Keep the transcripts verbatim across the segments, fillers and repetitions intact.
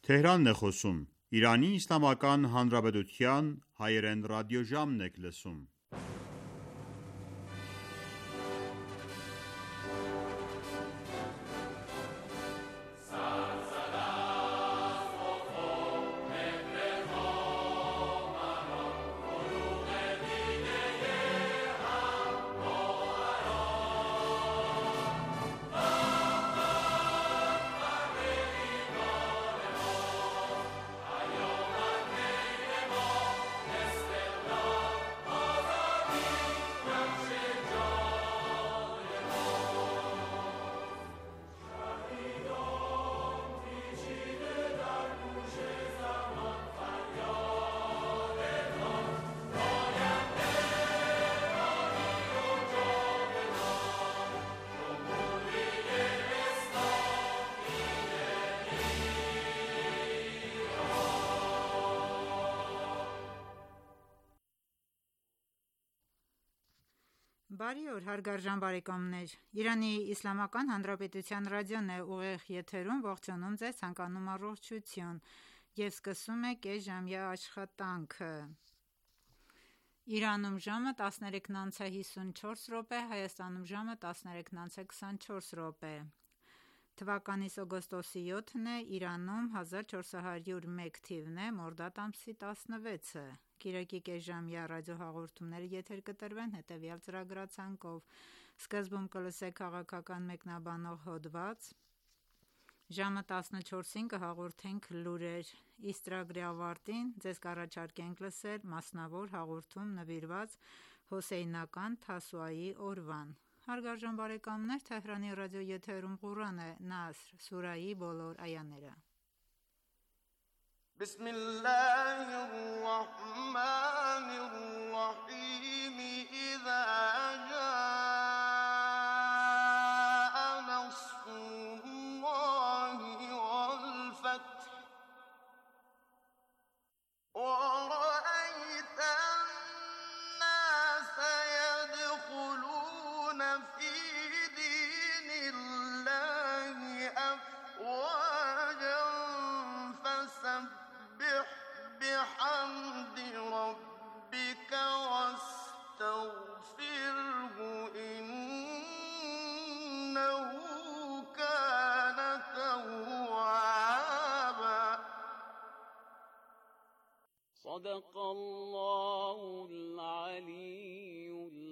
Բարի օր հարգարժան բարեկամներ, Իրանի Իսլամական Հանրապետության ռադիոն է ուղիղ եթերում, ողջունում ձեզ, ցանկանում առողջություն և սկսում է կեսժամյա աշխատանքը: Իրանում ժամը տասներեքն անց է հիսունչորս րոպե, Հայաստանում ժամը տասներեքն անց է քսանչորս րոպե: Թվականիս օգոստոսի յոթն է, Իրանում հազար չորս հարյուր ու մեկ թիվն է, մորդադ ամսի տասնվեցը: Կիրակի կեսժամյա ռադիոհաղորդումները եթեր կտրվեն հետևյալ ծրագրացանկով: Սկզբում կլսեք քաղաքական մեկնաբանող հոդված, ժամը տասնչորսին կհաղորդենք լուրեր, իսկ ծրագրի ավարտին ձեզ կառաջարկենք լսել մասնավոր հաղորդում նվիրված հոսեյնական Թասուայի օրվան: Հարգարժան բարեկամներ, Թեհրանի ռադիոեթերում Ղուրան է, Նասր սուրահի բոլոր այաները: إذا جاء نصر الله والفتح ورأيت الناس يدخلون في دين الله أفواجا فسبح بحمد ربك واستغفره إنه كان توابا صدق الله العلي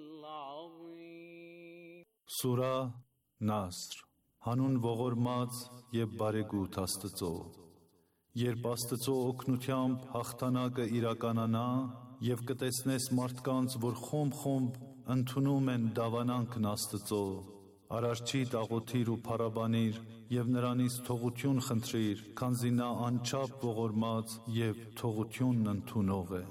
العظيم Սուրահ Նասր Հանուն ողորմած և բարեգութ Աստծո: Երբ Աստծո օգնությամբ հաղթանակը իրականանա և կտեսնես մարդկանց, որ խումբ-խումբ ընդունում են դավանանքն Աստծո, Արարչիդ աղոթիր ու փառաբանիր և նրանից թողություն խնդրիր, քանզի նա անչափ ողորմած և թողությունն ընդունող է: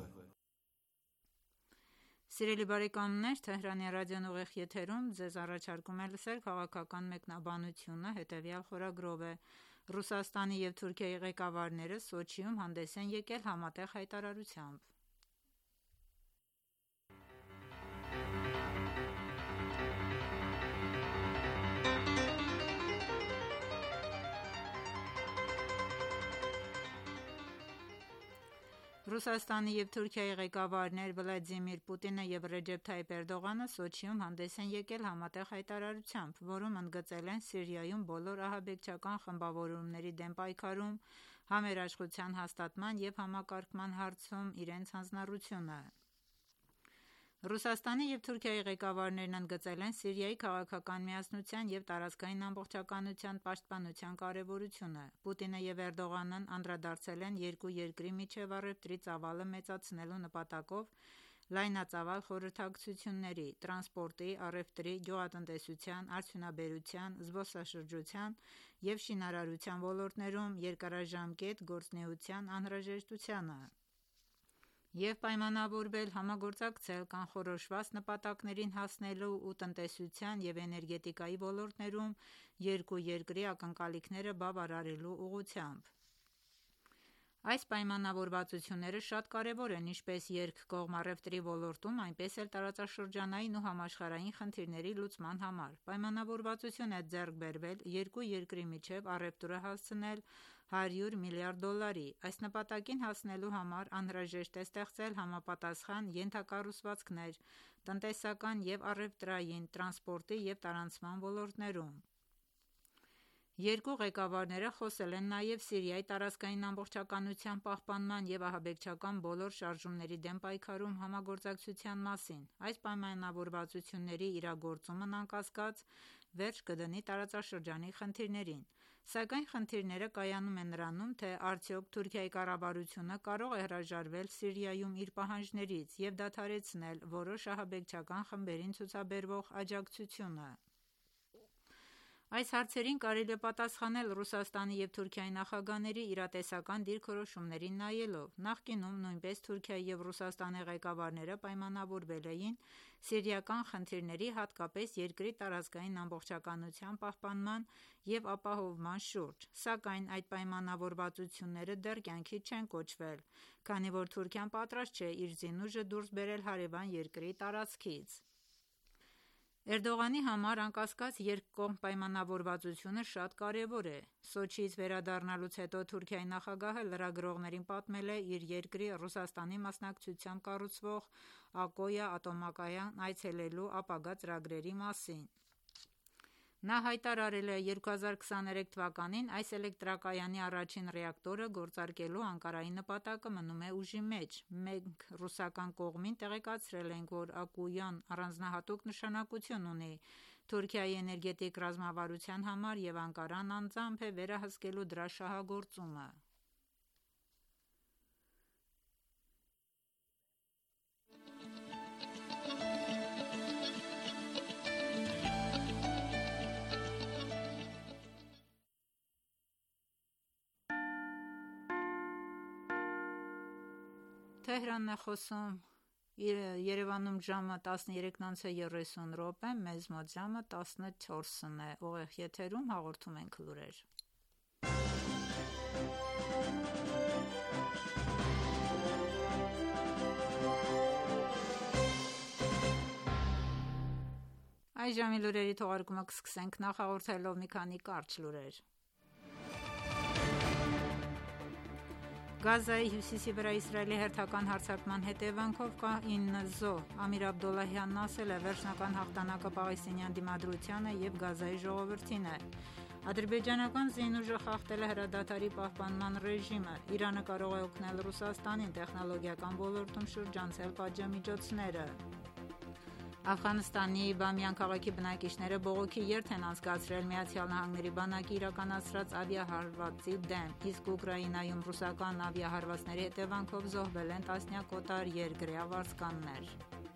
Սիրելի բարեկամներ, Թեհրանի ռադիոն ուղիղ եթերում ձեզ առաջարկում է լսել քաղաքական մեկնաբանությունը, հետևյալ խորագրով է. Ռուսաստանի և Թուրքիայի ղեկավարները Սոչիում հանդես են եկել համատեղ հայտարարությամբ: Ռուսաստանի և Թուրքիայի ղեկավարներ Վլադիմիր Պուտինը և Ռեջեփ Թայիպ Էրդողանը Սոչիում հանդես են եկել համատեղ հայտարարությամբ, որում ընդգծել են Սիրիայում բոլոր ահաբեկչական խմբավորումների դեմ պայքարում, համերաշխության հաստատման և համակարգման հարցում իրենց հանձնառությունը: Ռուսաստանի և Թուրքիայի ղեկավարներն ընդգծել են Սիրիայի քաղաքական միասնության և տարածքային ամբողջականության պաշտպանության կարևորությունը: Պուտինը և Էրդողանն անդրադարձել են երկու երկրի միջև առևտրի ծավալը մեծացնելու նպատակով լայնածավալ խորհրդակցությունների, տրանսպորտի, առևտրի, գյուղատնտեսության, արդյունաբերության, զբոսաշրջության և շինարարության ոլորտներում երկարաժամկետ գործունեության անհրաժեշտությանը և պայմանավորվել համագործակցել կանխորոշված նպատակներին հասնելու ու տնտեսության և էներգետիկայի ոլորտներում երկու երկրի ակնկալիքները բավարարելու ուղղությամբ: Այս պայմանավորվածությունները շատ կարևոր են ինչպես երկկողմ առևտրի ոլորտում, այնպես էլ տարածաշրջանային ու համաշխարհային խնդիրների լուծման համար: Պայմանավորվածություն է ձեռք բերվել երկու երկրի միջև առևտուրը հասցնել հարյուր միլիարդ դոլարի։ Այս նպատակին հասնելու համար անհրաժեշտ է ստեղծել համապատասխան ենթակառուցվածքներ տնտեսական և առևտրային, տրանսպորտի և տարանցման ոլորտներում։ Երկու ղեկավարները խոսել են նաև Սիրիայի տարածքային ամբողջականության պահպանման և ահաբեկչական բոլոր շարժումների դեմ պայքարում համագործակցության մասին։ Այս պայմանավորվածությունների իրագործումն անկասկած վերջ կդնի տարածաշրջանի խնդիրներին։ Սակայն խնդիրները կայանում են նրանում, թե արդյոք Թուրքիայի կառավարությունը կարող է հրաժարվել Սիրիայում իր պահանջներից և դադարեցնել որոշ ահաբեկչական խմբերին ցուցաբերվող աջակցությունը։ Այս հարցերին կարելի է պատասխանել Ռուսաստանի և Թուրքիայի նախագահների իրատեսական դիրքորոշումներին նայելով։ Նախկինում նույնպես Թուրքիայի և Ռուսաստանի ղեկավարները պայմանավորվել էին սիրիական խնդիրների, հատկապես երկրի տարածքային ամբողջականության պահպանման և ապահովման շուրջ։ Սակայն այդ պայմանավորվածությունները դեռ կյանքի չեն կոչվել, քանի որ Թուրքիան պատրաստ չէ իր զինուժը դուրս բերել հարևան երկրի տարածքից։ Էրդողանի համար անկասկած երկկողմ պայմանավորվածությունը շատ կարևոր է։ Սոչիից վերադառնալուց հետո Թուրքիայի նախագահը լրագրողներին պատմել է իր երկրի Ռուսաստանի մասնակցությամբ կառուցվող Ակոյա ատոմակայան այցելելու ապագա ծրագրերի մասին։ Նա հայտարարել է երկու հազար քսաներեք թվականին այս էլեկտրակայանի առաջին ռեակտորը գործարկելու Անկարայի նպատակը մնում է ուժի մեջ։ Մենք ռուսական կողմին տեղեկացրել ենք, որ Ակույոն առանձնահատուկ նշանակություն ունի Թուրքիայի էներգետիկ ռազմավարության համար և Անկարան անձամբ է վերահսկելու դրա շահագործումը։ Թեհրանն է խոսում, Երևանում ժամը տասներեքն անց է երեսուն րոպե, մեզ մոտ ժամը տասնչորսն է, ուղիղ եթերում հաղորդում ենք լուրեր։ Այս ժամի լուրերի թողարկումը կսկսենք նախաղորդելով մի քանի կարճ լուրեր։ Գազայի հյուսիսի վրա Իսրայելի հերթական հարձակման հետևանքով կա ինը զոհ։ Ամիր Աբդոլլահյանն ասել է, վերջնական հաղթանակը պաղեստինյան դիմադրությանը և Գազայի ժողովրդին է։ Ադրբեջանական զինուժը խախտել է հրադադարի պահպանման ռեժիմը։ Իրանը կարող է օգնել Ռուսաստանին տեխնոլոգիական ոլորտում շրջանցել պատժամիջոցները։ Աֆղանստանի Բամիյան քաղաքի բնակիչները բողոքի երթ են անցկացրել ԱՄՆ բանակի իրականացրած ավիահարվածի դեմ, իսկ Ուկրաինայում ռուսական ավիահարվածների հետևանքով զոհվել են տասնյակ օտարերկրյա վարձկաններ։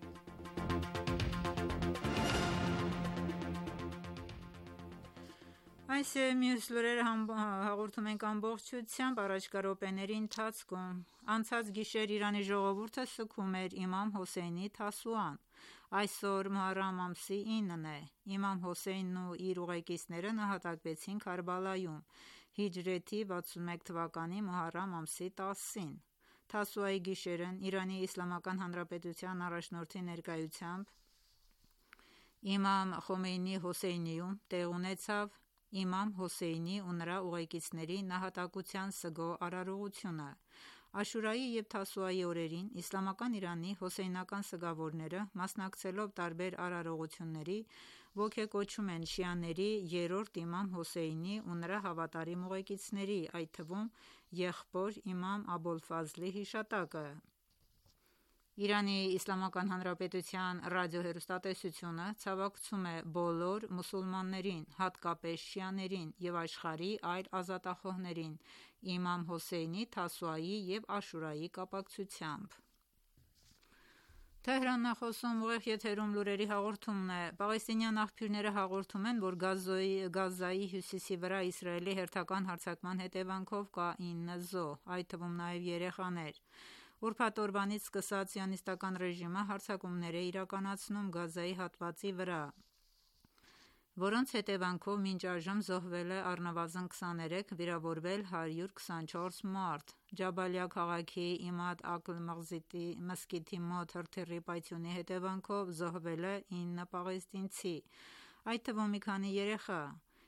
Այս մյուս լուրերը հաղորդում ենք ամբողջությամբ առաջկա րոպեների ընթացքում։ Անցած գիշեր Իրանի ժողովուրդը սգում էր իմամ Հոսեյնի Թասուան։ Այսօր Մոհարրամ ամսի ինն է։ Իմամ Հոսեյնն ու իր ուղեկիցները նահատակվեցին Քարբալայում հիջրեթի վաթսունմեկ թվականի Մոհարրամ ամսի տասին։ Թասուայի գիշերն Իրանի Իսլամական Հանրապետության առաջնորդի ներկայությամբ իմամ Խոմեյնի Հոսեյնիում տեղի ունեցավ իմամ Հոսեյնի ու նրա ուղեկիցների նահատակության սգո արարողությունը։ Աշուրայի և Թասուայի օրերին Իսլամական Իրանի հոսեյնական սգավորները, մասնակցելով տարբեր արարողությունների, ոգեկոչում են շիաների երրորդ իմամ Հոսեյնի ու նրա հավատարիմ ուղեկիցների, այդ թվում եղբոր իմամ Աբոլֆազլի հիշատակը։ Իրանի Իսլամական Հանրապետության ռադիոհեռուստատեսությունը ցավակցում է բոլոր մուսուլմաններին, հատկապես շիաներին և աշխարհի այլ ազատախոհներին իմամ Հոսեյնի Թասուայի և Աշուրայի կապակցությամբ։ Թեհրանն է խոսում, ուղիղ եթերում լուրերի հաղորդումն է։ Պաղեստինյան աղբյուրները հաղորդում են, որ Գազայի հյուսիսի վրա Իսրայելի հերթական հարձակման հետևանքով կա ինը զոհ, այդ թվում նաև երեխաներ։ Ուրբաթ օրվանից սկսած սիոնիստական ռեժիմը հարձակումներ է իրականացնում Գազայի հատվածի վրա, որոնց հետևանքով մինչ այժմ զոհվել է առնվազն քսաներեք, վիրավորվել հարյուր քսանչորս մարդ։ Ջաբալիա քաղաքի Իմադ Ալ մզկիթի մոտ հրթիռի պայթյունի հետևանքով զոհվել է ինը պաղեստինցի, այդ թվում մի քանի երեխա։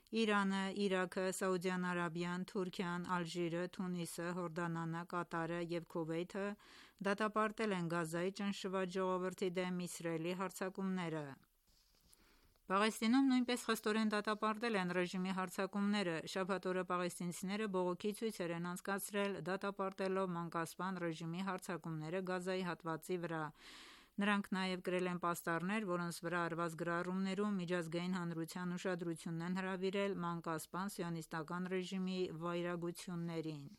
Իրանը, Իրաքը, Սաուդյան Արաբիան, Թուրքիան, Ալժիրը, Թունիսը, Հորդանանը, Կատարը և Քուվեյթը դատապարտել են Գազայի ճնշված ժողովրդի դեմ Իսրայելի հարձակումները։ Պաղեստինում նույնպես խստորեն դատապարտել են ռեժիմի հարձակումները։ Շաբաթ օրը պաղեստինցիները բողոքի ցույցեր են անցկացրել՝ դատապարտելով մանկասպան ռեժիմի հարձակումները Գազայի հատվածի վրա։ Նրանք նաև կրել են պաստառներ, որոնց վրա արված գրառումներում միջազգային հանրության ուշադրությունն են հրավիրել մանկասպան սիոնիստական ռեժիմի վայրագություններին։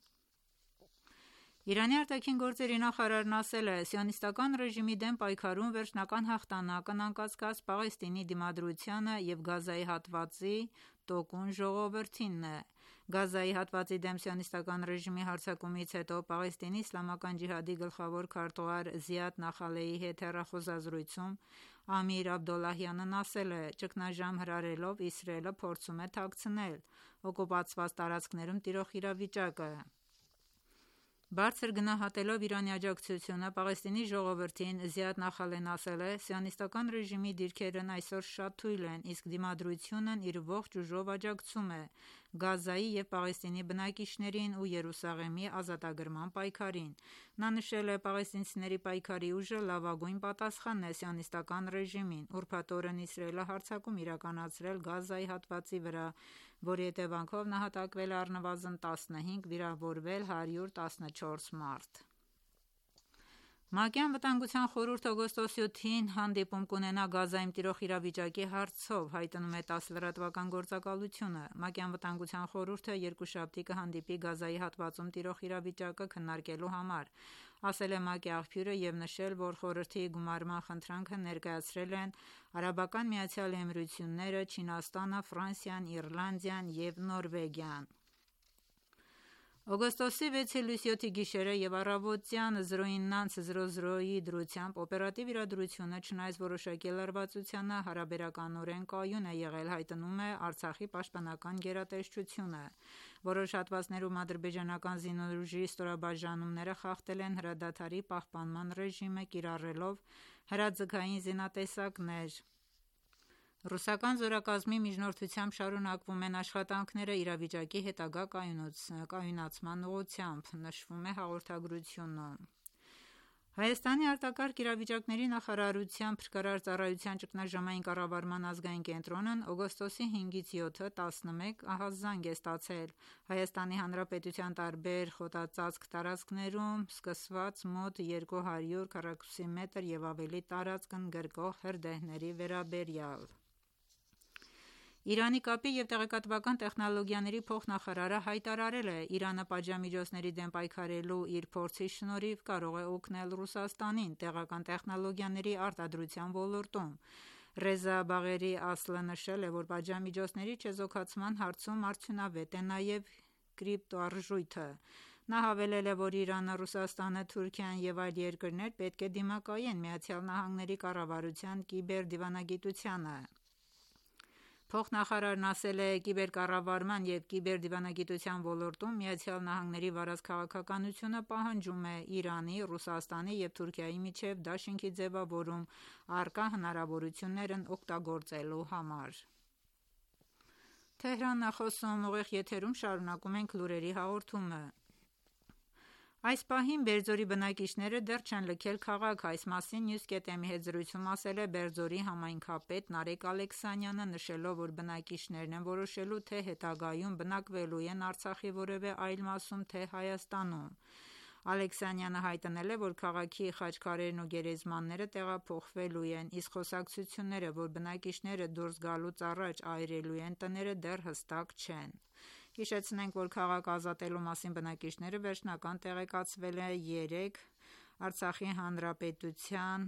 Իրանի արտաքին գործերի նախարարն ասել է. «Սիոնիստական ռեժիմի դեմ պայքարում վերջնական հաղթանակն անկասկած Պաղեստինի դիմադրությանը և Գազայի հատվածի տոկուն ժողովրդինն է»։ Գազայի հատվածի դեմ սիոնիստական ռեժիմի հարձակումից հետո Պաղեստինի իսլամական ջիհադի գլխավոր քարտուղար Զիադ Նախալեի հետ հեռախոսազրույցում Ամիր Աբդոլլահյանն ասել է. «Ճգնաժամ հրահրելով Իսրայելը փորձում է թաքցնել օկուպացված տարածքներում տիրող իրավիճակը»։ Բարձր գնահատելով Իրանի աջակցությունը Պաղեստինի ժողովրդին, Զիադ Նախալեն ասել է. «Սիոնիստական ռեժիմի դիրքերն այսօր շատ թույլ են, իսկ դիմադրությունն իր ողջ ուժով աջակցում է Գազայի և Պաղեստինի բնակիչներին ու Երուսաղեմի ազատագրման պայքարին»։ Նա նշել է. «Պաղեստինցիների պայքարի ուժը լավագույն պատասխանն է սիոնիստական ռեժիմին»։ Ուրբաթ օրն Իսրայելը հարձակում իրականացրել Գազայի հատվածի վրա, որի հետևանքով նահատակվել է առնվազն տասնհինգ, վիրավորվել հարյուր տասնչորս մարդ։ ՄԱԿ-ի Անվտանգության խորհուրդը օգոստոսի ութին հանդիպում կունենա Գազայում տիրող իրավիճակի հարցով, հայտնում է տաս լրատվական գործակալությունը։ ՄԱԿ-ի Անվտանգության խորհուրդը երկուշաբթի կհանդիպի Գազայի հատվածում տիրող իրավիճակը քննարկելու համար, ասել է ՄԱԿ-ի աղբյուրը և նշել, որ խորհրդի գումարման խնդրանքը ներկայացրել են Արաբական Միացյալ Էմիրությունները, Չինաստանը, Ֆրանսիան, Իռլանդիան և Նորվեգիան։ Օգոստոսի վեցի լույս յոթի գիշերը և առավոտյան զրոյին նանց զրո զրոյի դրությամբ օպերատիվ իրադրությունը, չնայած որոշակի լարվածությանը, հարաբերականորեն կայուն է եղել, հայտնում է Արցախի պաշտպանական գերատեսչությունը։ Որոշ հատվածներում ադրբեջանական զինուժի ստորաբաժանումները խախտել են հրադադարի պահպանման ռեժիմը, կիրառելով հրաձգային զինատեսակներ։ Ռուսական զորակազմի միջնորդությամբ շարունակվում են աշխատանքները իրավիճակի հետագա կայունացման ուղղությամբ, նշվում է հաղորդագրությունում։ Հայաստանի արտակարգ իրավիճակների նախարարության փրկարար ծառայության ճգնաժամային կառավարման ազգային կենտրոնն օգոստոսի հինգից յոթը տասնմեկ ահազանգ է ստացել Հայաստանի Հանրապետության տարբեր խոտածածկ տարածքներում սկսված մոտ երկու հարյուր քառակուսի և ավելի տարածք ընդգրկող հրդեհների վերաբերյալ։ Իրանի կապի և տեղեկատվական տեխնոլոգիաների փոխնախարարը հայտարարել է. «Իրանը պատժամիջոցների դեմ պայքարելու իր փորձի շնորհիվ կարող է օգնել Ռուսաստանին տեղական տեխնոլոգիաների արտադրության ոլորտում»։ Ռեզա Բաղերի Ասլը նշել է, որ պատժամիջոցների չեզոքացման հարցում արդյունավետ է նաև կրիպտոարժույթը։ Նա հավելել է, որ Իրանը, Ռուսաստանը, Թուրքիան և այլ երկրներ պետք է դիմակայեն ԱՄՆ կառավարության կիբերդիվանագիտությանը։ Փոխնախարարն ասել է. «Կիբերկառավարման և կիբերդիվանագիտության ոլորտում ԱՄՆ-ի վարած քաղաքականությունը պահանջում է Իրանի, Ռուսաստանի և Թուրքիայի միջև դաշինքի ձևավորում առկա հնարավորություններն օգտագործելու համար»։ Այս պահին Բերձորի բնակիչները դեռ չեն լքել քաղաքը։ Այս մասին Նյուզկետեմի հետ զրույցում ասել է Բերձորի համայնքապետ Նարեկ Ալեքսանյանը, նշելով, որ բնակիչներն են որոշելու, թե հետագայում բնակվելու են Արցախի որևէ այլ մասում, թե Հայաստանում։ Ալեքսանյանը հայտնել է, որ քաղաքի խաչքարերն ու գերեզմանները տեղափոխվելու են, իսկ խոսակցությունները, որ բնակիչները դուրս գալուց առաջ այրելու են տները, դեռ հստակ չեն։ Հիշեցնենք, որ քաղաքը ազատելու մասին բնակիչները վերջնական տեղեկացվել է երեկ Արցախի հանրապետության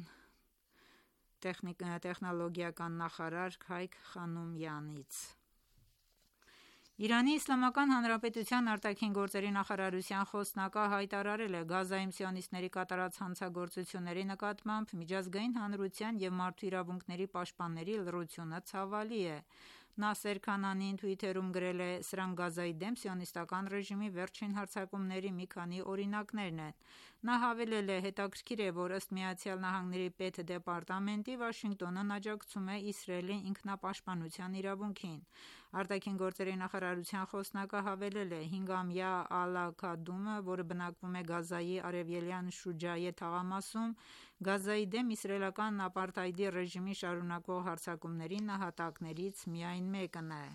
տեխնոլոգիական նախարար Քայք Խանոմյանից։ Իրանի Իսլամական Հանրապետության արտաքին գործերի նախարարության խոսնակը հայտարարել է. «Գազայում սիոնիստների կատարած հանցագործությունների նկատմամբ միջազգային հանրության և մարդու իրավունքների պաշտպանների լռությունը ցավալի է»։ Նասեր Քանանին Twitter-ում գրել է. «Սրանք Գազայի դեմ սիոնիստական ռեժիմի վերջին հարձակումների մի քանի օրինակներն են»։ Նա հավելել է. «Հետաքրքիր է, որ ըստ ԱՄՆ պետդեպարտամենտի, Վաշինգտոնն աջակցում է Իսրայելի ինքնապաշտպանության իրավունքին»։ Արտաքին գործերի նախարարության խոսնակը հավելել է. «Հինգամյա Ալ-Աքադումը, որը բնակվում է Գազայի արևելյան Շուջայե թաղամասում, Գազայի դեմ իսրայելական ապարտեիդի ռեժիմի շարունակվող հարձակումների նահատակներից միայն մեկն է»։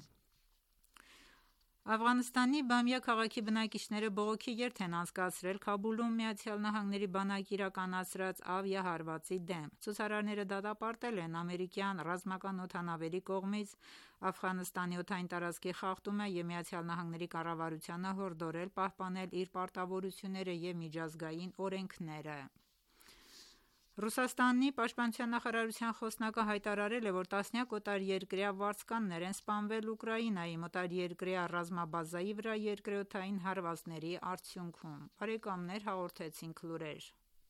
Աֆղանստանի Բամիա քաղաքի բնակիչները բողոքի երթ են անցկացրել Քաբուլում ԱՄՆ բանակի իրականացրած ավիահարվածի դեմ։ Ցուցարարները դատապարտել են ամերիկյան ռազմական օդանավերի կողմից Աֆղանստանի օդային տարածքի խախտումը և ԱՄՆ կառավարությանը հորդորել պահպանել իր պարտավորությունները և միջազգային օրենքները։ Ռուսաստանի պաշտպանության նախարարության խոսնակը հայտարարել է, որ տասնյակ օտարերկրյա վարձկաններ են սպանվել Ուկրաինայի օտարերկրյա ռազմաբազայի վրա երկրի օդային հարվածների արդյունքում։ Բարեկամներ, հաղորդեցինք լուրեր։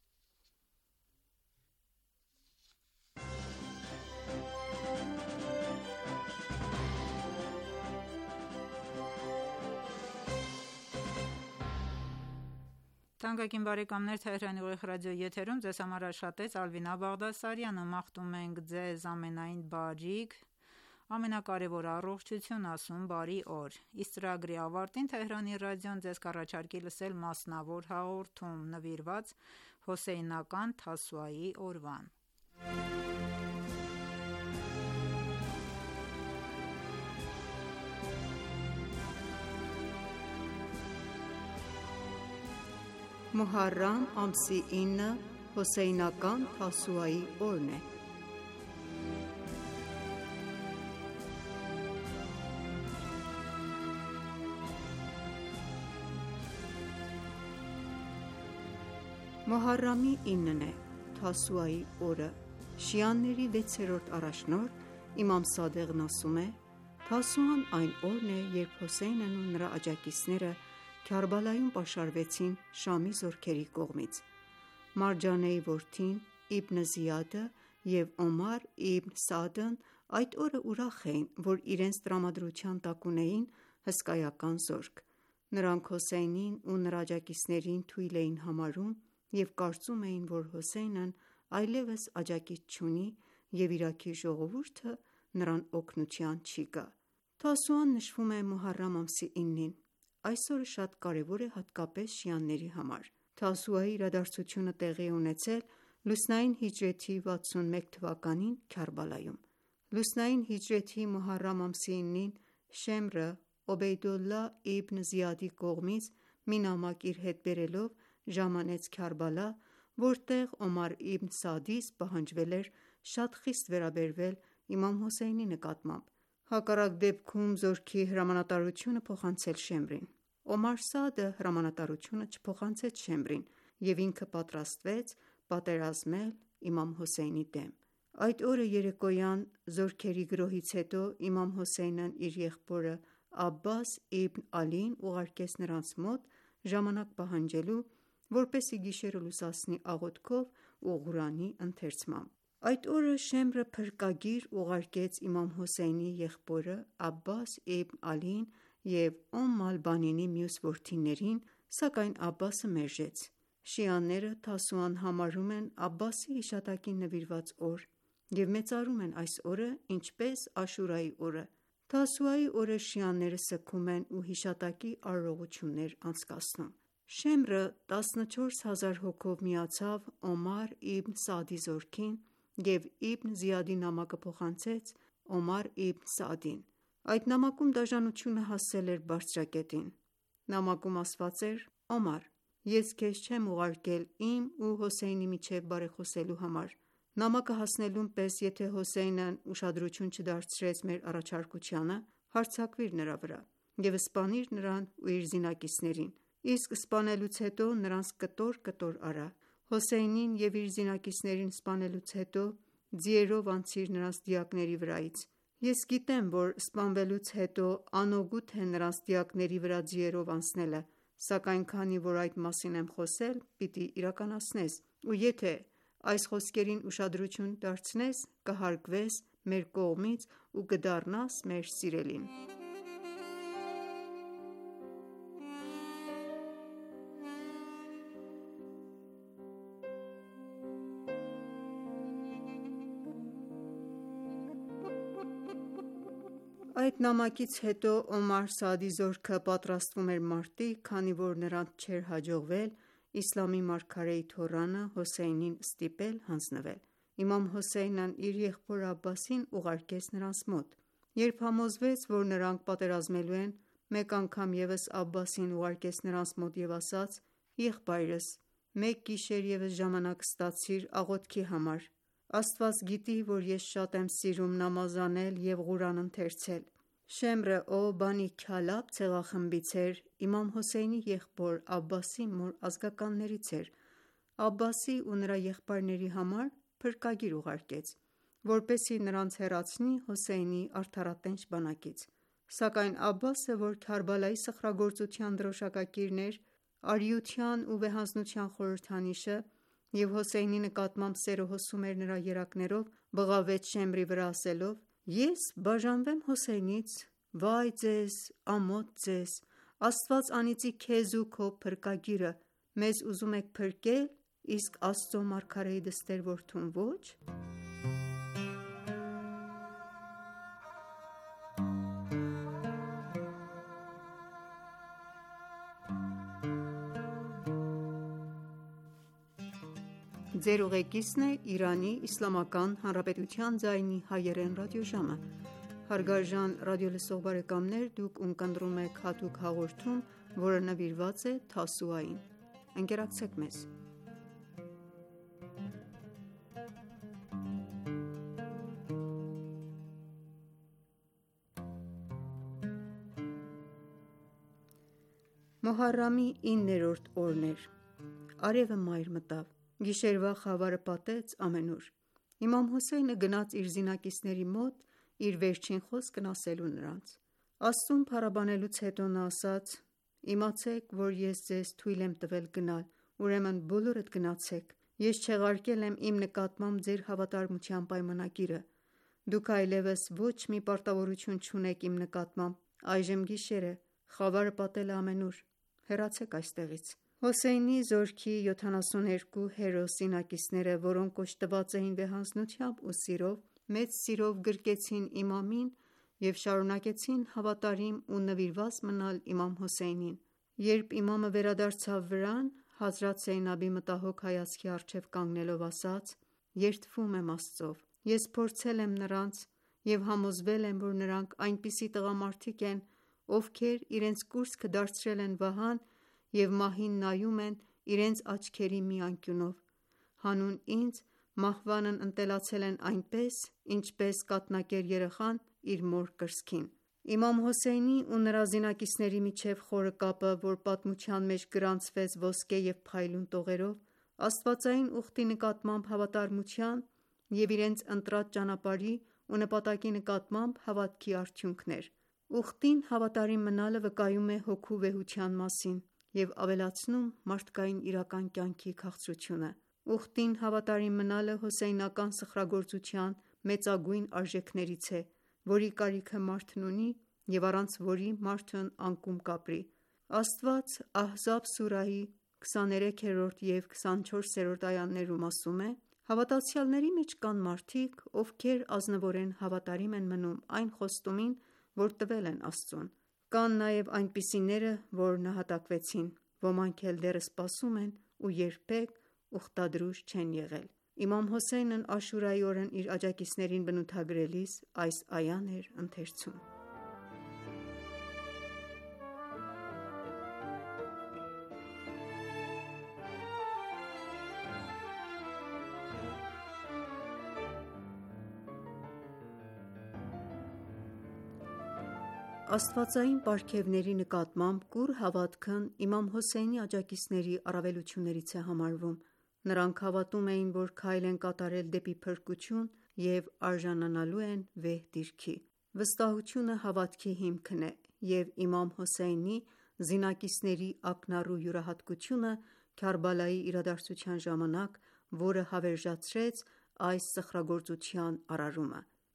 Թանկագին բարեկամներ, Թեհրանի ուղիղ ռադիոյի եթերում ձեզ համար աշխատեց Ալվինա Բաղդասարյանը։ Մաղթում ենք ձեզ ամենայն բարիք, ամենակարևորը առողջություն, ասում բարի օր։ Իսկ ծրագրի ավարտին Թեհրանի ռադիոն ձեզ կառաջարկի լսել մասնավոր հաղորդում նվիրված Հոսեյնական Թասուայի օրվան։ Մոհարրամ ամսի ինը Հոսեյնական Թասուայի օրն է։ Մոհարրամի ինն է, Թասուայի օրը։ Շիաների վեցերորդ առաջնորդ իմամ Սադեղն ասում է. «Թասուան այն օրն է, երբ Հոսեյնն ու նրա աջակիցները Քարբալայում պաշարվեցին Շամի զորքերի կողմից։ Մարջանեի որդին Իբն Զիադը և Օմար Իբն Սաադն այդ օրը ուրախ էին, որ իրենց տրամադրության տակ ունեին հսկայական զորք։ Նրանք Հոսեյնին ու նրա աջակիցներին թույլ էին համարում և կարծում էին, որ Հոսեյնն այլևս աջակից չունի և Իրաքի ժողովուրդը նրան օգնության չի գա։ Թասուան նշվում է Մոհարրամ ամսի ինին։ Այս օրը շատ կարևոր է հատկապես շիաների համար։ Թասուայի իրադարձությունը տեղի է ունեցել լուսնային հիջրեթի վաթսունմեկ թվականին Քարբալայում։ Լուսնային հիջրեթի Մոհարրամ ամսի ինին Շեմրը Օբեյդոլլահ իբն Զիադի կողմից մի նամակ իր հետ բերելով ժամանեց Քարբալա, որտեղ Օմար իբն Սաադից պահանջվել էր շատ խիստ վերաբերվել իմամ Հոսեյնի նկատմամբ, հակառակ դեպքում զորքի հրամանատարությունը փոխանցել Շեմրին։ Օմար Սաադը հրամանատարությունը չփոխանցեց Շեմրին և ինքը պատրաստվեց պատերազմել իմամ Հոսեյնի դեմ։ Այդ օրը երեկոյան զորքերի գրոհից հետո իմամ Հոսեյնն իր եղբորը Աբբաս իբն Ալիին ուղարկեց նրանց մոտ ժամանակ պահանջելու, որպեսզի գիշերը լուսացնի աղոթքով ու Ղուրանի ընթերցմամբ։ Այդ օրը Շեմրը փրկագիր ուղարկեց իմամ Հոսեյնի եղբորը Աբբաս իբն Ալիին և Օմ ալ-Բանինի մյուս որդիներին, սակայն Աբբասը մերժեց։ Շիաները Թասուան համարում են Աբբասի հիշատակին նվիրված օր և մեծարում են այս օրը ինչպես Աշուրայի օրը։ Թասուայի օրը շիաները սգում են ու հիշատակի արարողություններ անցկացնում։ Շեմրը տասնչորս հազար հոգով միացավ Օմար իբն Սաադի զորքին և Իբն Զիադի նամակը փոխանցեց Օմար իբն Սաադին։ Այդ նամակում դաժանությունը հասել էր բարձրակետին։ Նամակում ասված էր. «Օմար, ես քեզ չեմ ուղարկել իմ ու Հոսեյնի միջև բարեխոսելու համար։ Նամակը հասնելուն պես եթե Հոսեյնն ուշադրություն չդարձրեց մեր առաջարկությանը, հարձակվիր նրա վրա և սպանիր նրան ու իր զինակիցներին, իսկ սպանելուց հետո նրանց կտոր-կտոր արա։ Հոսեյնին և իր զինակիցներին սպանելուց հետո ձիերով անցիր նրանց դիակների վրայից։ Ես գիտեմ, որ սպանվելուց հետո անօգուտ է նրանց դիակների վրա ձիերով անցնելը, սակայն քանի որ այդ մասին եմ խոսել, պիտի իրականացնես, ու եթե այս խոսքերին ուշադրություն դարձնես, կհարգվես մեր կողմից ու կդառնաս մեր սիրելին»։ Այդ նամակից հետո Օմար Սաադի զորքը պատրաստվում էր մարտի, քանի որ նրանց չէր հաջողվել իսլամի մարգարեի թոռանը Հոսեյնին ստիպել հանձնվել։ Իմամ Հոսեյնն իր եղբոր Աբբասին ուղարկեց նրանց մոտ։ Երբ համոզվեց, որ նրանք պատերազմելու են, մեկ անգամ ևս Աբբասին ուղարկեց նրանց մոտ և ասաց. «Եղբայրս, մեկ գիշեր ևս ժամանակ ստացիր աղոթքի համար։ Աստված գիտի, որ ես շատ եմ սիրում նամազ անել և Ղուրան ընթերցել»։ Շեմրը, ով Բանի Քալաբ ցեղախմբից էր, իմամ Հոսեյնի եղբոր Աբբասի մոր ազգականներից էր։ Աբբասի ու նրա եղբայրների համար փրկագիր ուղարկեց, որպեսզի նրանց հեռացնի Հոսեյնի արդարատենչ բանակից։ Սակայն Աբբասը, որ Քարբալայի սխրագործության դրոշակակիրն էր, արիության ու վեհանձնության խորհրդանիշը և Հոսեյնի նկատմամբ սերը հոսում էր նրա երակներով, բղավեց Շեմրի վրա, ասելով. «Ես բաժանվեմ Հոսեյնից: Վայ ձեզ, ամոթ ձեզ: Աստված անիծի քեզ ու քո փրկագիրը: Մեզ ուզում եք փրկել, իսկ Աստծո մարգարեի դստեր որդուն ոչ»։ Մոհարրամի իններորդ օրն էր։ Արևը մայր մտավ։ Գիշերվա խավարը պատեց ամենուր։ Իմամ Հոսեյնը գնաց իր զինակիցների մոտ իր վերջին խոսքն ասելու նրանց։ Աստծուն փառաբանելուց հետո նա ասաց. «Իմացեք, որ ես ձեզ թույլ եմ տվել գնալ, ուրեմն բոլորդ գնացեք: Ես չեղարկել եմ իմ նկատմամբ ձեր հավատարմության պայմանագիրը: Դուք այլևս ոչ մի պարտավորություն չունեք իմ նկատմամբ: Այժմ գիշեր է, խավարը պատել է ամենուր: Հեռացեք այստեղից»։ Հոսեյնի զորքի յոթանասունութ երկու հերոս զինակիցները, որոնք օժտված էին վեհանձնությամբ ու սիրով, մեծ սիրով գրկեցին իմամին և շարունակեցին հավատարիմ ու նվիրված մնալ իմամ Հոսեյնին։ Երբ իմամը վերադարձավ վրան, Հազրաթ Զեյնաբի մտահոգ հայացքի առջև կանգնելով, ասաց. «Երդվում եմ Աստծով: Ես փորձել եմ նրանց և համոզվել եմ, որ նրանք այնպիսի տղամարդիկ են, ովքեր իրենց կուրծքը դարձրել են վահան և մահին նայում են իրենց աչքերի մի անկյունով: Հանուն ինձ մահվանն ընտելացել են այնպես, ինչպես կաթնակեր երեխան իր մոր կրծքին»։ Իմամ Հոսեյնի ու նրա զինակիցների միջև խորը կապը, որ պատմության մեջ գրանցվեց ոսկե և փայլուն տողերով, աստվածային ուխտի նկատմամբ հավատարմության և իրենց ընտրած ճանապարհի ու նպատակի նկատմամբ հավատքի արդյունքն էր։ Ուխտին հավատարիմ մնալը վկայում է հոգու վեհության մասին և ավելացնում մարդկային իրական կյանքի քաղցրությունը։ Ուխտին հավատարիմ մնալը հոսեյնական սխրագործության մեծագույն արժեքներից է, որի կարիքը մարդն ունի և առանց որի մարդն անկում կապրի։ Աստված Ահզաբ սուրահի քսաներեքերորդ և քսանչորսերորդ այաներում ասում է. «Հավատացյալների մեջ կան մարդիկ, ովքեր ազնվորեն հավատարիմ են մնում այն խոստումին, որ տվել են Աստծուն: Կան նաև այնպիսիները, որ նահատակվեցին: Ոմանք էլ դեռ սպասում են ու երբեք ուխտադրուժ չեն եղել»։ Իմամ Հոսեյնն Աշուրայի օրն իր աջակիցներին բնութագրելիս այս այան էր ընթերցում։ Աստվածային պարգևների նկատմամբ կուռ հավատքն իմամ Հոսեյնի աջակիցների առավելություններից է համարվում։ Նրանք հավատում էին, որ քայլ են կատարել դեպի փրկություն և արժանանալու են վեհ դիրքի: Վստահությունը հավատքի հիմքն է, և իմամ Հոսեյնի զինակիցների ակնառու յուրահատկությունը Քարբալայի իրադարձության ժամանակ, որը հավերժացրեց այս սխրագործության արարումը։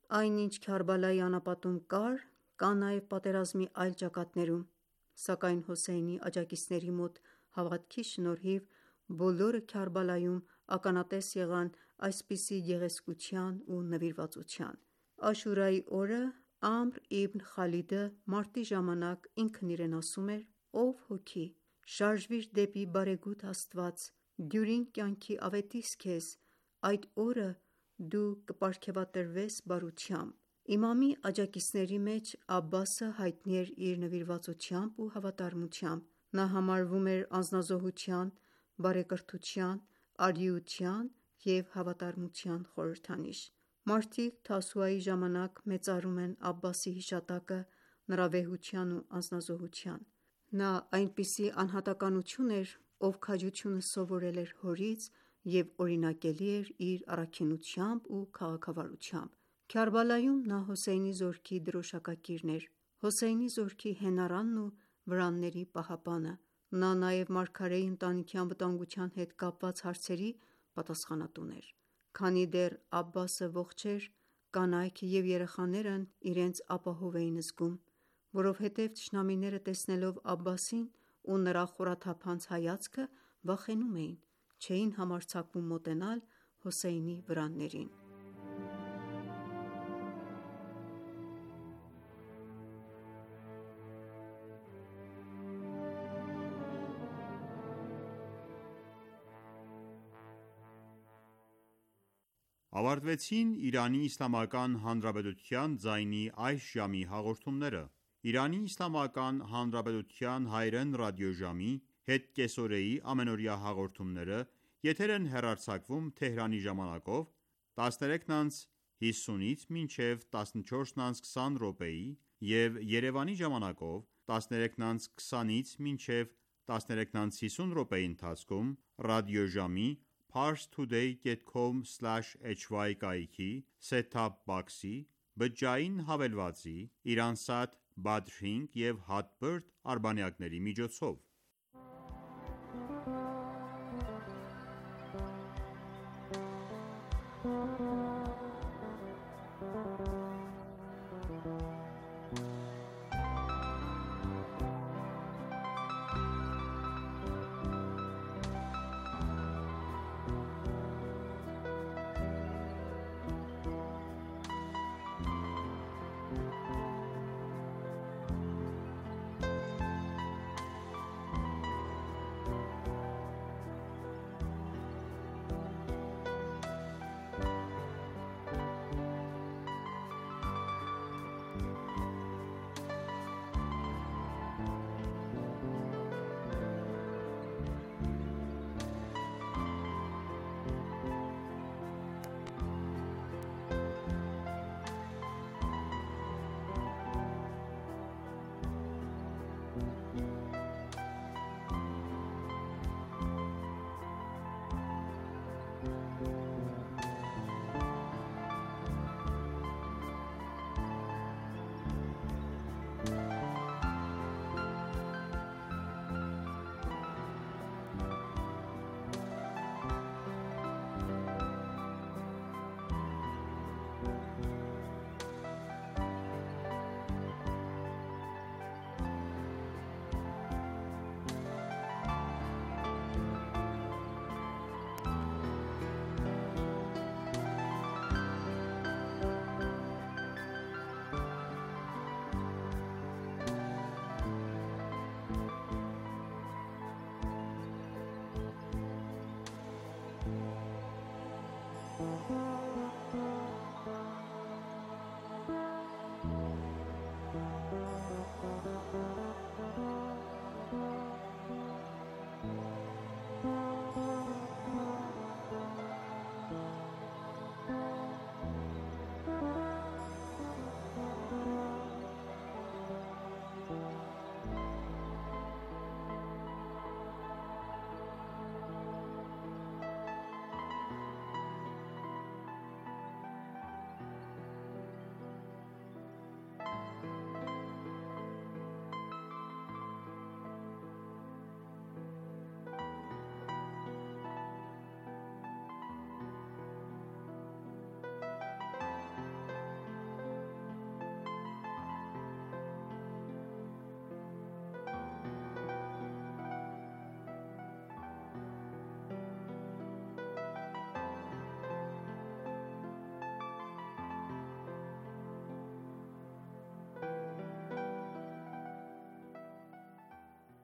Այնինչ Քարբալայի անապատում կար, կա նաև պատերազմի այլ ճակատներում, սակայն Հոսեյնի աջակիցների մոտ հավատքի շնորհիվ բոլորը Քարբալայում ականատես եղան այսպիսի գեղեցկության ու նվիրվածության: Աշուրայի օրը Ամր իբն Խալիդը մարտի ժամանակ ինքն իրեն ասում էր. «Ով հոգի, շարժվիր դեպի բարեգութ Աստված, դյուրին կյանքի ավետիս քեզ, այդ օրը դու կպարգևատրվես բարությամբ»: Իմամի աջակիցների մեջ Աբբասը հայտնի էր իր նվիրվածությամբ ու հավատարմությամբ: Նա համարվում էր անձնազոհության, բարեկրթության, արիության և հավատարմության խորհրդանիշ: Մարդիկ Թասուայի ժամանակ մեծարում են Աբբասի հիշատակը նրա վեհության ու անձնազոհության: Նա այնպիսի անհատականություն էր, ով քաջությունը սովորել էր հորից և օրինակելի էր իր առաքինությամբ ու քաղաքավարությամբ: Քարբալայում նա Հոսեյնի զորքի դրոշակակիրն էր, Հոսեյնի զորքի հենարանն ու վրանների պահապանը: Նա նաև մարգարեի ընտանիքի անվտանգության հետ կապված հարցերի պատասխանատուն էր: Քանի դեռ Աբբասը ողջ էր, կանայք և երեխաներն իրենց ապահով էին զգում, որովհետև թշնամիները տեսնելով Աբբասին ու նրա խորաթափանց հայացքը վախենում էին, չէին համարձակվում մոտենալ Հոսեյնի վրաններին: Ավարտվեցին «Իրանի Իսլամական Հանրապետության» ձայնի այս ժամի հաղորդումները: Իրանի Իսլամական Հանրապետության հայրեն ռադիոժամի հետկեսօրեի ամենօրյա հաղորդումները եթեր են հեռարձակվում Թեհրանի ժամանակով տասներեքն անց հիսունից մինչև տասնչորսն անց քսան րոպեի և Երևանի ժամանակով տասներեքն անց քսանից մինչև տասներեքն անց հիսուն րոպեի ընթացքում ռադիոժամի parstoday dot com slash h y կայքի set-top box-ի, բջջային հավելվածի, Iransat Badrlink և Hotbird արբանյակների միջոցով: Ողջույն